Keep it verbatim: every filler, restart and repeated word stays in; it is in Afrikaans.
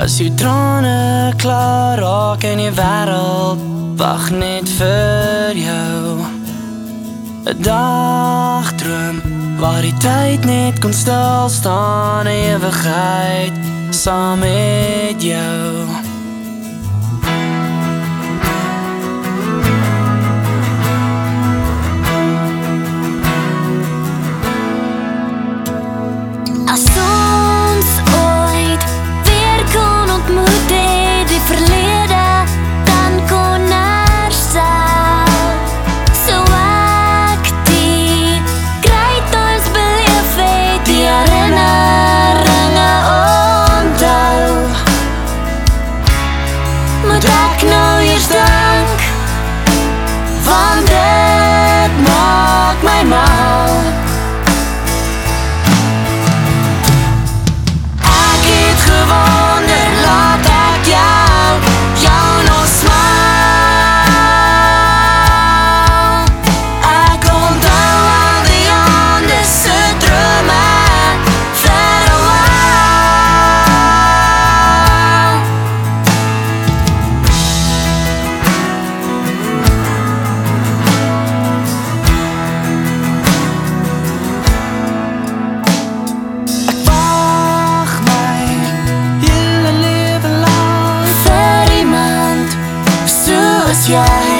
As jou trane klaar raak en die wêreld wag net vir jou. 'n Dagdroom waar die tyd net kon stil staan, 'n ewigheid saam met jou. As ons ooit weer kon ontmoet het die verlede, dan kon herstel. So ek die kruid ons beleef het, die herinneringe onthou. Moet ek nou eers dank, want dit maak my mal. Yeah.